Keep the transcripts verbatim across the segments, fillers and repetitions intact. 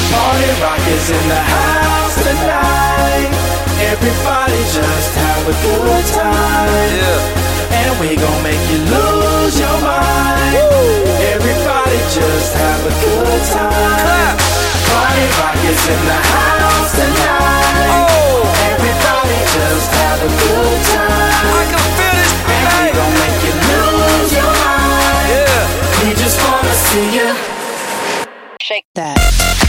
Party rock is in the house tonight. Everybody just have a good time. Yeah. And we gon' make you lose your mind. Woo. Everybody just have a good time. Clap. Party rock is in the house tonight. Oh. Everybody just have a good time. I can feel this. And we gon' make you lose your mind. Yeah. We just wanna see you shake that.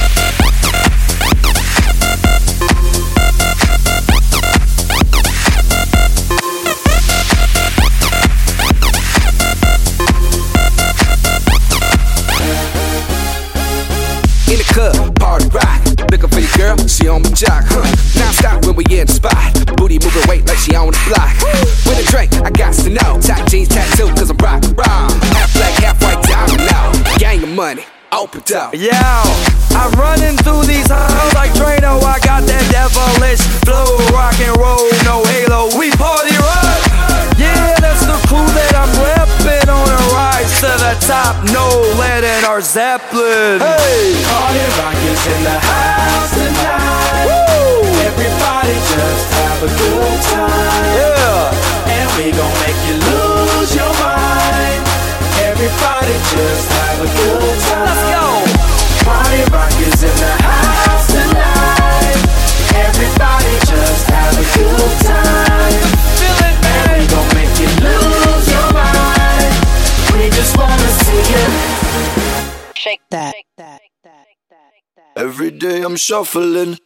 In the club, party rock. Looking for your girl, she on my jock, huh? Non-stop when we in the spot. Booty moving weight like she on the block. With a drink, I got to know. Tight jeans, tattoo, cause I'm rock wrong. Half black, half white, diamond now. Gang of money, open up. Yo, I'm running through these halls like Drano. I got that devilish flow, rock and roll, no halo. We party rock. Yeah, that's the crew that I'm reppin' on a rise to the top. No lead in our Zeppelin. Hey, party rock is in the house tonight. Woo! Everybody just have a good time. Yeah, and we gon' make you lose your mind. Everybody just have a good time. Let's go. Party rock is in the house tonight. Everybody just have a good time. Feel it, man. And we gon' make you lose your mind. We just wanna see you shake that. Every day I'm shuffling.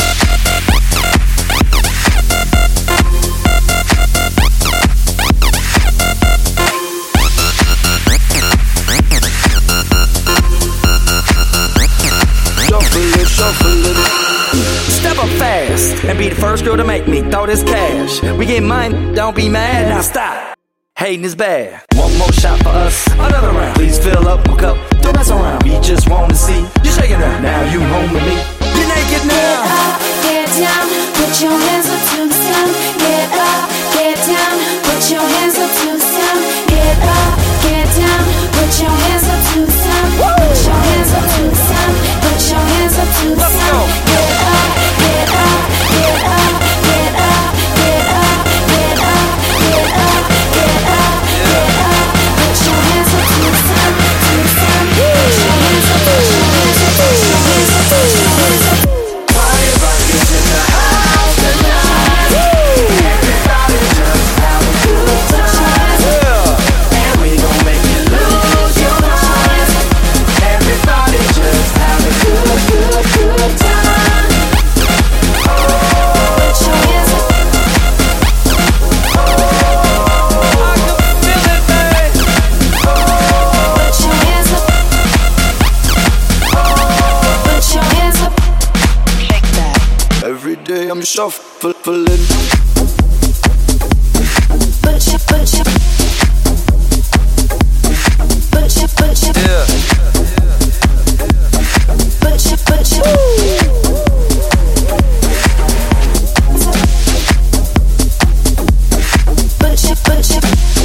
Shuffling, shuffling. Step up fast and be the first girl to make me throw this cash. We get mine, don't be mad, now stop. Hating is bad. One more shot for us, another round. Please fill up my cup, don't mess around. We just wanna see you shaking that. Now you home with me, you're naked now. Get up, get down, put your hands up to the sound. Get up, get down, put your hands up to the sound. Get up, get down, put your hands up to the sound. Put your hands up to the sound. Put your hands up to the sound. Get up, get up, get up, get up, get up, get up, get up, get up, get up. Put your hands up to the sound, to the sound. Put your hands up, put your hands up, put your hands up, put your hands up. Party rock is in the house tonight. Everybody just have a good time. And we gon' make you lose your mind. Everybody just have a good, good, good time. Oh, put your hands up. I can feel it, man. Put your hands up. Put your hands up. Shake that. Every day I'm shuffling. Put your, put your, put your, put your, Yeah. put your, put your. Put your, put your.